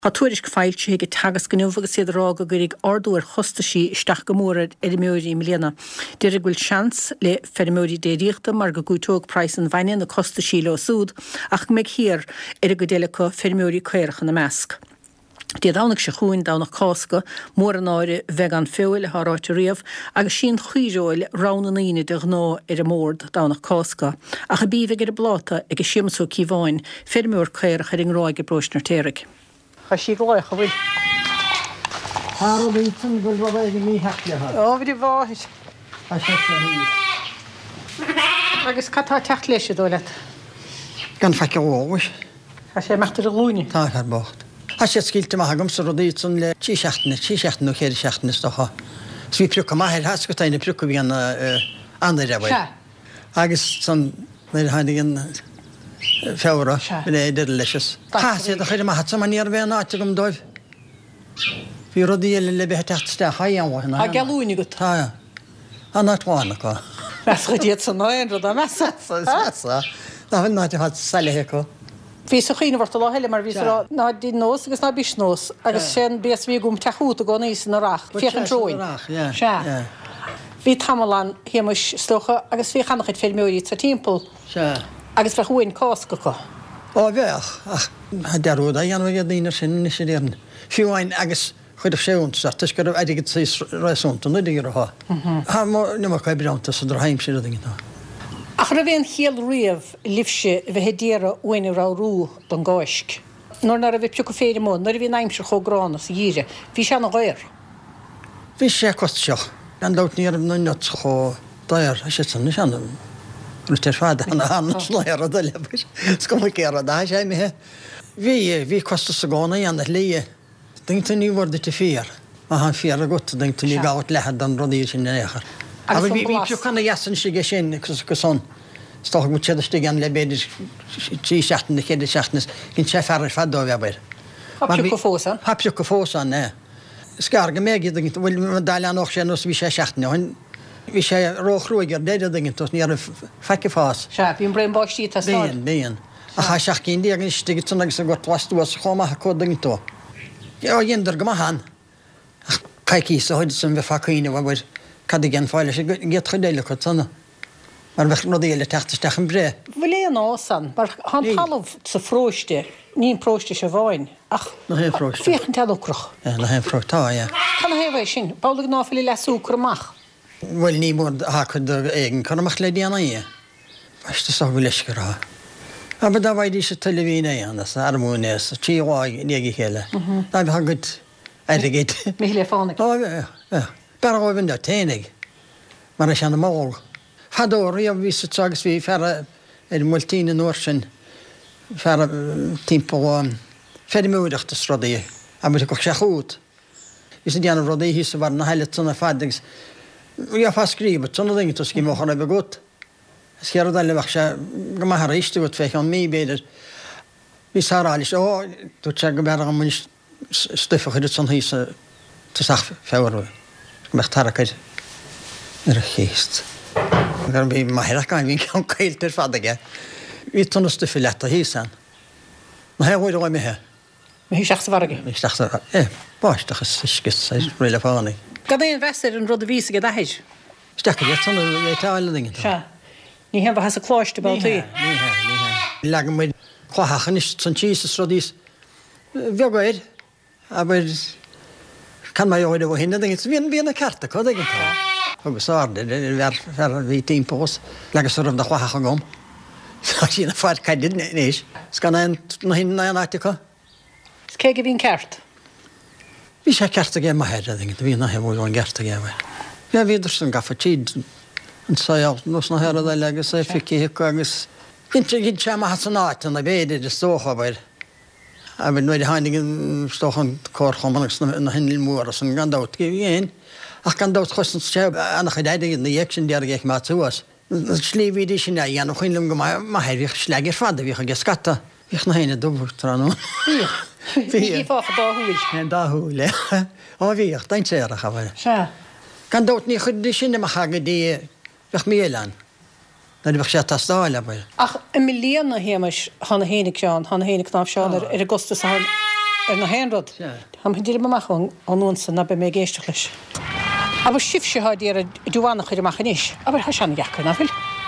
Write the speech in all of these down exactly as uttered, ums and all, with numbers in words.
Tá tuairis go fáilte go tagas gnuh agus iad rá go gurig ardúir chostaí isteach go mórad idirmóí mléana. Dir bhfuil seans le fermóí déiríochta mar go gútóg preis an bhaine na costaí le súd ach méid hir ar go déile go fermóí cuircha na measc. Dí dánach se chuin dánach cásca mór an áire vegan féil thráte riamh agus sin chuiróil ranaíine de gná ar a mórd dánach cásca a go bíh gur bláta ag go siamsú cíháin fermúr cuircha ring ráige brosnar téireg. Tá sí gláich a bhfuil. Hára bhítan go bhfuil mí heachla. Ó, bhí bháis. Tá sé hí. Agus catá techt leis sé dóile. Gan feice óis. Tá sé meachtar a lúni. Tá ar bocht. Tá sé sciilte maithagam sa rodítan le tí seachtainna, tí seachtainna chéir seachtainna stocha. Sví priúcha maithir has go tainna priúcha bhí an anna rabhaid. Agus san méid hainigin Fewra, yn ei delicious. Chasyd, ych chi'n mahat sa'n mani'r fe yna, ati gym doedd. Fi roedd i le behe techt sta, hai iawn wahan. A galwyn i gwt? Ha, ia. A na twan ac o. Mas chyd iad sy'n oen, roedd a mesa. Mesa. Na fynd na ti had sali heco. Fi sy'n chi'n fort o lo hele, mar fi sy'n na di nos, agos na bis nos. Agos sy'n bes fi gwm tachwt o go neis yn yr ach. Fiach yn troen. Sia. Fi tamalan hiemwys stocha, agos fi chanach eid ffilmiwyd i'r timpl. Sia. Agus fra hwy'n cosga co? O, fe, ach, ach, derwyd a ianwyd iad un o'r sy'n nes i ddirn. Fiwain agos chwyd o'ch sewnt, sartys gyda wedi gyda seis roi sŵnt, ond wedi gyda ho. Ha, ddim o'ch gael brynt, os ydw'r haim sy'n rydyn gyda. Ach, rhaid fe'n chiel rwyf lifsi fe hedera wy'n i raw rŵ don goesg. Nôr na rhaid fe piwc o ffeir i mwyn, nôr fi naim sy'n chw gron os i gyda. Fi sian o goer? Fi sian costio. Gan dawt ni ar y mynydd chw dair, a sian ni sian Rwy'r fad yna annos loer o dyle. Sgwm i gera da, siai mi he. Fi, fi costos y gona i anna leie. Dyngta ni fwrdd i ti ffyr. Ma han ffyr a gwt, dyngta ni gawt lehad dan roddir sy'n yn eich. A fi piwch anna iasan sy'n gysyn, cos on. Stoch gwt sydd ystig an le bedir tri siachtan, y cedi siachtan, gyn chef ar y ffad o fi aber. Ha piwch o ffosan? Ha piwch o ffosan, ne. Sgarga meg i dyngta, wyl mae'n dal an o'ch sy'n os fi siai siachtan. Vi sé roch roiger det det ingen tos ni är fäcke fas. Ja, vi blir bara skit här snart. Ben, ben. A ha schach in die stiget så något så gott vast du så komma ha kod ingen to. Ja, jinder gma han. Kai ki så hade som vi fakine var var kad igen faller så get tredje kod såna. Men vi nog det tärt stachen bre. Vill jag nå sen. Var han halv så froste. Ni proste så vain. Ach, nog helt frost. Fick inte lokroch. Ja, nog helt frost ta ja. Kan ha väl sin. Paul gna för lilla socker mach. Wel, ni mwyd ha cwyd egen, con ymach leidi anna i. Fas dy sog wyl esgyr ha. A bydd da waid eisiau tylu fi neu anna, ar mwnes, tri oag neg i chele. Da fi hagyd erigyd. Mi hili ffonig. O, ie, ie. Bara o fynd o tenig. Mae'r eisiau anna môl. Fador, i fi sy'n tagos fi, fara er mwyltyn yn orsyn. Fara timp o feri mwydach dy srodi. A bydd o'ch siach wyd. Vi sy'n dian o rodi hys o farna heilet sånna fadings. Jag har skrivit sådana ting att skriva har det begått. Ska det alla vara gamla har ist det för kan mig bättre. Vi sa alltså åh då checkar bara om man stöffer det sån hus till sach för med tarakar. Det är helt. Kan vi mer kan vi kan helt till fadage. Vi tar oss stöffer lätt husen. Men här var det med här. Men hur schysst var det? Jag dachte eh bara det är schysst så är det fan. Gada ein vesser yn rodd y fys gyda heis? Stakar jag sån jag tar alla dingen. Ja. Ni hem var hans klost about det. Ni här, ni här. Lagen med kwachen ist sån Jesus rodis. Vi går. Aber kan man ju det var hinna dingen. Vi vi en karta kod igen. Och så är det det var för vi team på oss. Laga så de kwachen om. Så jag får kan det nej. Ska en nå hinna en artikel. Ska jag ge en kart? Vi ska karta gemma här det inget vi när var en karta gemma. Jag vet att som gaffa tid. Och så jag nu såna här där lägger så fick jag kanske inte inte chama hasanat när det det så har men nu det handingen står han kort kommer när hin mor och sån ganda ut igen. Jag kan då kosten så ana khadade in the action där jag med så oss. Sliv vi det sina jag nog hin lumma ma här vi slager fadde vi har skatta. Vi har hin då trano. Vi får då hul. En dag hul. Ja, vi har tänkt sig det här. Ja. Kan då ni khudde sinne ma haga det vech melan. När det var chatta stala på. Ach, Emiliana hemas han hene kjan, han hene knaf sjaner er Augustus han ar na henrod. Ham hin dir amach an onsa na be mé géisteach leis. Aber sif se ha dir a dúánach chuidir machchanis. Aber ha sean gachar na fil.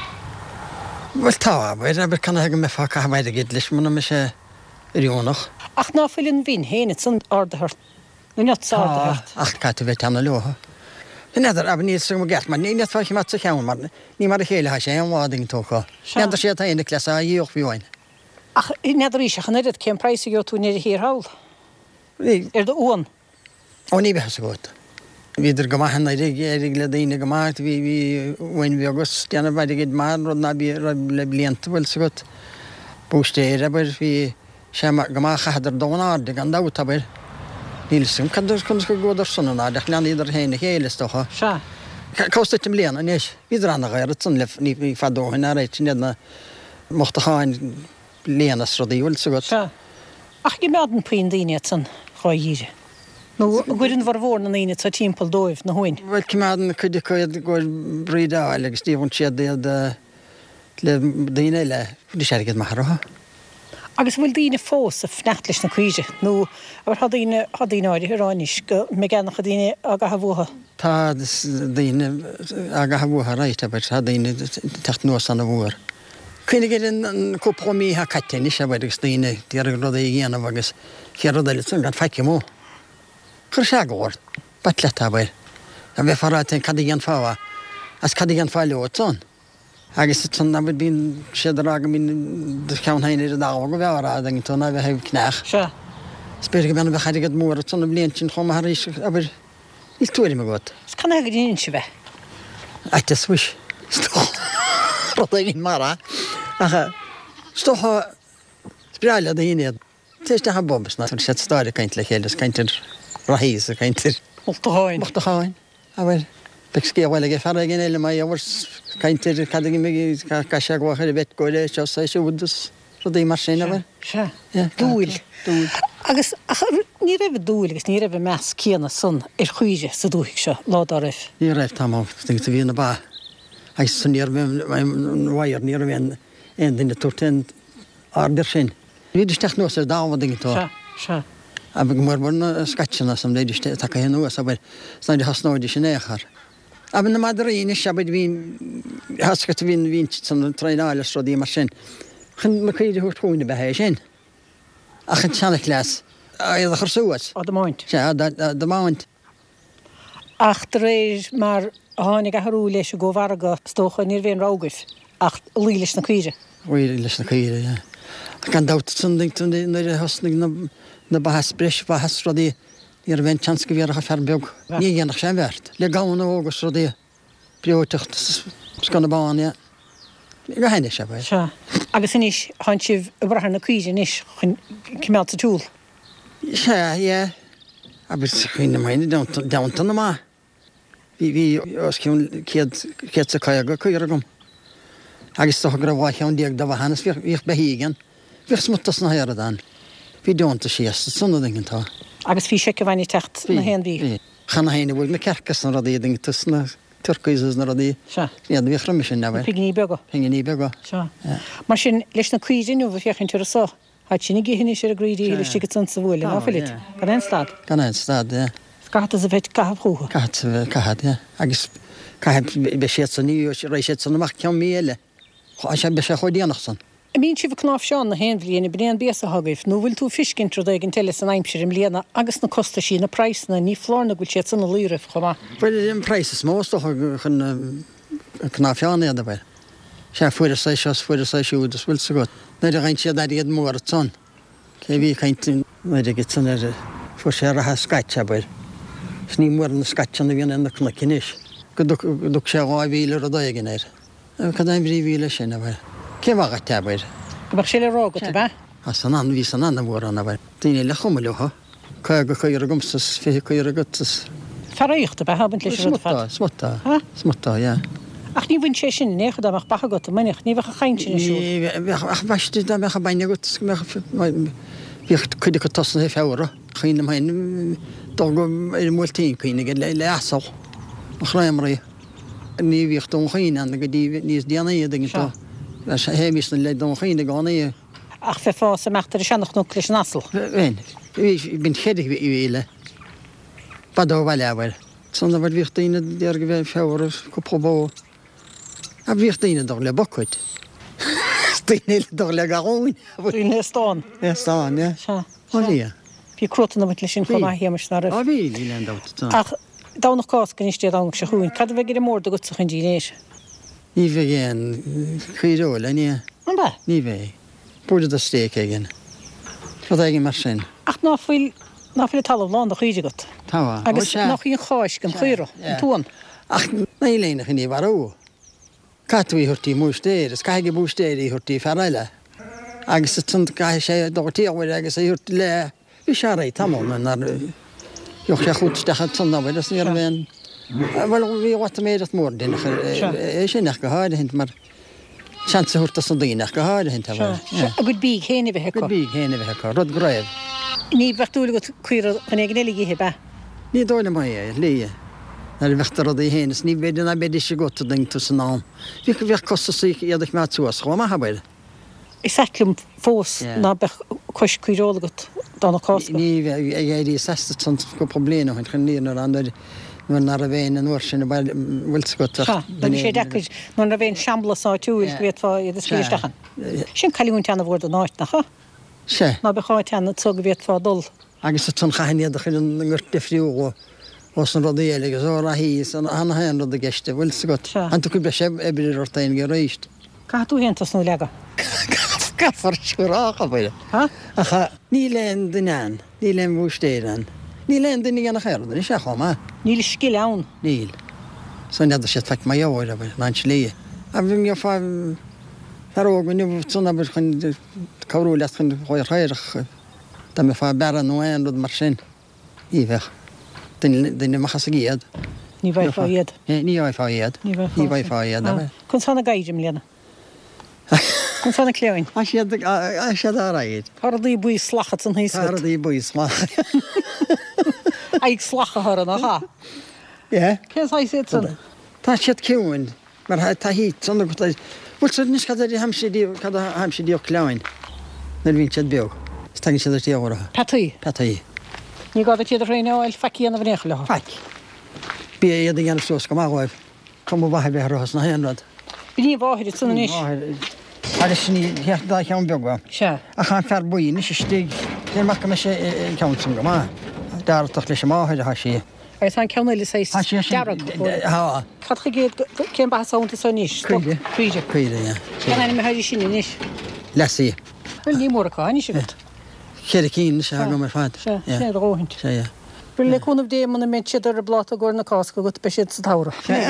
Well tá, aber aber kann ha me fa ha meide gid leis mun me se rionach. Ach ná fillin vín héine san ardahart. Nu net sa. Ach ka te vet an loha. Neidir a ní sem gert man ní net fa mat se chean man. Ní mar chéile ha sé an wading tócha. Neidir sé ta ine klasa a joch bhíin. Ach neidir í seach neidir cén preis go tú neidir hir haul. Er de oan. Ó ní be se got. Viidir go maithan rig rig le daine go mait hí hí bhain bhí agus deanna bhaide gid mar rud na bí le blianta bhfuil sa got. Bústéir aber hí sé go má chaidir dónáde an dát aber. Níl sim cadidir chun go godar sunna ná deach lean idir héna chéile stocha. Se. Cósta tim léana níos. Viidir anna gair sun le ní fadóin a réit nedna mochta cháin léanas rodí bhfuil sa got. Se. Ach gi meadan puin daine san choíre. No gurinn var vorna ine sa timpel dóibh na hoin. Well cymaadan chuide chuid go brída agus tíhann siad de le daine le di sé gad marha. Agus bhfuil daine fós a fnechtlis na cuiide. No aber ha daine ha daine áidir hiránis go me gannach a daine aga ha bhuha. Tá daine aga ha bhuha reit aber ha daine techt nuas an a bhuar. Cuine gé an cópomí ha caite is a bhaidir daine díar rud é ghéanamh agus chearad eile san gan feice mó. Chur se gáir, bat le tabir. A bheith farráte cadigan fáha, as cadigan fáile ótón. Agus san na bud bín séidir aga mín de ceann hain ar a dáha go bheará agin tó na bheith hebh cnech. Se. Spéir go bena bheith chaidigad mór a tonna blion sin chum har is aber níl túirí me got. S kann aga dín se bheith. Aite swish. Stoch. Rota gin mara. Acha. Stocha spirale da hinéad. Teiste ha bobbs na sé stáir kaint le chéiles kaintir rahís a kaintir. Molta háin. Molta háin. Aber beg ske bhile ge fer gin eile mai avars kaintir cadigi me ca se go chuir vet goile se sa se údas rodí mar sin aber. Se. Dúil. Dúil. Agus ní raibh dúil agus ní raibh meas céanna sun ar chuide sa dúigh se lád raibh. Ní raibh tam sting te vína ba. Ais sun níar vim wair níar vin en dinne torten ardir sin. Viidir steach nó ar dáha dinge tó. Se. Se. A beg mar borna skatchana sam leidir ste take hen nó aber snaidir hasnáidir sin échar. Aber na Madrid se bud vín hascat vín vín san treináile rodí mar sin. Chn me chuidir hút hóine behé sin. A chan sannach les. A a chursúas. A de máint. Se de máint. Ach rééis mar hánig a harú leis go bharga stocha níor bhéon rágah ach lílis na cuiide. Bhfuil leis na chuide, ja. Gan dat sunding tún na hasnig na na bahas bres bahas rodí níor bhain chans go bhéar a ferbeg. Ní dhéanach sé bhert. Le gána ógus rodí breotecht scanna bán, ja. Go héine se bhil. Se. Agus inis háin sibh brathair na cuiide níos chun cimál sa túl. Se, ja. Aber chuine maine daanta na má. Bhí bhí os ciún céad sa caiag go chuir gom. Agus tá gur bhhaith an díag do bhanas bhíh behígan. Bhíh smutas na héad an. Bhí deonta siasta sanna dingin tá. Agus bhí sé go bhaine techt na héan bhí. Chana héine bhfuil na cercas na radí ding tus na turcaísas na radí. Se. Iad bhíh ramis sin nebhair. Pigní bega. Pingin bega. Se. Mar sin leis na cuiideú bh fiochann tuair sa. Hat sinna gihinní sé a gríí le si san sa bhfuil á filit. Gan ein stad. Gan ein stad, ja. Scata a bheith cahab chuúcha. Cahad, cahad, ja. Agus cahab be sé san níú rééis sé san amach cean méle. Chá sé be sé chuidíanach san. I mín si bh knáf seán na hen bbliana bréan béasa hagaibh, nó bhfuil tú fiscin tro ag an teile san aimsir im léana agus na costa sí na preisna ní flárna bhfuil sé sanna líirih chumá. Bhfuil an preis móstoch chun knáfseánna a bhfuil. Se fuidir sé se fuidir sé siúdas bhfuil sa got. Neidir rein siad a iad mór son. Cé bhí caiint neidir get san ar fu sé a skaitse bhfuil. Sní mór na skaitseanna bhíon na cnicinis. Go dúg sé gá bhíle a daigin éir. Cad ein brí bhíle sin a bhfuil. Cé bhaga te bhfuil? Go bach sé le rágat be? A san an ví san anna mór anna bhfuil. Daine le chumailecha. Ca go chuir a gomstas fé chuir a gotas. Faríocht be habint leis Smota, smota. Smota, ja. Ach ní bhain sé sin néchad amach bacha go manich, ní bhecha chaint sin siú. Ach baiste da mecha baine go bhíoh chuide go tasna hé fehra. Chuoine hain dá go ar múltíín chuoine go le le asal. A chraimraí. Ní bhíoh don chuoine anna go dtí níos déana iad agin tá. Héhís na le don chuoine gána í. Ach fe fá sa meachtar a seannach nó leis an asal. Bhain. bin chedig i ile. Badó bhile. Sanna bhar bhíochtaíine dear go bheith feabhar go probó. A bhíochtaíine do le bocuid. Staíine do le garóin. Bhíine stáin. Ja, stáin, ja. Olí. Bhí crota bit lei sin chumá hémas na A bhí í le dát. Ach dánach cás gan istí dá se chuún, cad bheith gur mór do go chun dínéis. Ní bheith géan chuidó le ní. An ba? Ní bheith. Búda a stéic igen. Chod aige mar sin. Ach ná fuil ná fuil talamh lán do chuide got. Tá. Agus nach íon cháis gan chuiro an túan. Ach na léine in ní bharú. Catú hurtí mústéir, is caiige bústéir í hurtí ferraile. Agus tun cai sé dotíhhaid agus é hurtí le bhí se ré tamón ar joch sé chuútecha tunhid as ní bhéin. Bhil bhí wat méad mór duine é sin nach go háide hint mar seansa hurta san daoineach go háide hin A go bí chéine bheit go bí chéana bheit rud greibh. Ní bhechtúla go chuir an ag neligí ba. Ní dóna mai é lí. Na bhechttar í héananas ní beidir na beidir sé go a dingú san ná. Bhí go bheith costa sí iadach me túas chu má habaid. Is selum fós ná beh chuis chuiróla go dána cás. Ní éirí sesta san go probléna chuin chun líon an nar a bhéin an uair sin bhfuil go sé deid nó a bhéon seamblasá túúil bhéá iad slíistechan. Sin caiún teanna bhór an náit nach sé ná beáid teanna tug bhéá dul. agus tún chaíad chuin an gur defriú os an rodí agus ó a híos an anna hen rud a geiste bhfuil go. An tú be sé ebridir ortainn go réist. Caú héntas nó lega. Gafar siúrácha bhile. Acha ní leon duinean, ní leon bhústéan. Ní leon duine gan nach chéir, ní se chomá. Níl skill ann. Níl. San iad sé feic mai jóir a bhil ná lí. A bhí go fá ógan nu tunna chun cabú le chun choir réireach Tá me fá beran nó an rud mar sin. Í bheith. Duine machchas a géad. Ní bhaid fá iad. Ní bhaid fá iad. Ní bhaid fá iad. Chn sanna gaiidim léana. Chn sanna cléin. A siad a raid. Pardaí buí slachat an híos. Pardaí buí slachat. Ag slacha ar an ha. Ie. Cén sa sé san? Tá siad ciúin mar tá hí san go bhil sa níos cad hamsidí cad hamsidí cleáin. Na bhín siad beag. Stagin siad tí ára. Petaí. Petaí. Ní gáda tíad a réineáil faíanana bhnécha le. Faic. Bí iad gan sos go máhhaibh. Com bhathe bheith rohas na héanrad. Bí bháidir sanna níos. Ar sní dá chean beagha. Se. A chan fer buí ní sé stig. Dé mac me sé ceantum go má. Darach leis sem máthid a hasí. Ar tá ceanna le sé Há. Catcha géad cén bathánta san níos. Cuide. Cuide. Cuide, ja. Ceanna me haidir sin níos. Lesí. Well ní mór aá ní si bit. Chéad cín se go mar fad. Se, sé róhaint. sé ja. Bri le cúnmh dé man mé siad ar a blát a ggur na cásca go be siad sa tára.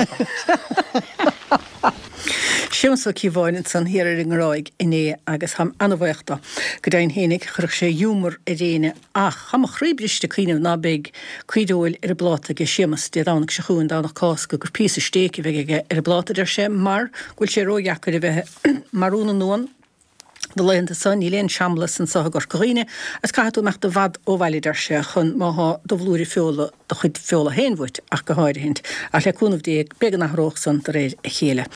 Siúmsa cí bháin san hir ar anráig iné agus ham anmhaochta go daon hénig chuir sé dúmar a réine ach chama chríbriste chuoineh ná beag cuidóil ar a bláta go siamas de dánach se chuún dánach cásca gur pí stéici bheith ar a bláta ar sé mar ghfuil sé róheachar a bheith marúna nuan de leanta san í léon seambla san sa gur goine as caiú meach do bhd óhhaidir se chun máth do bhlúri fiola do chud fiola héinmhait ach go háirhint a leúnmh déag began nach róch san de réir a chéile.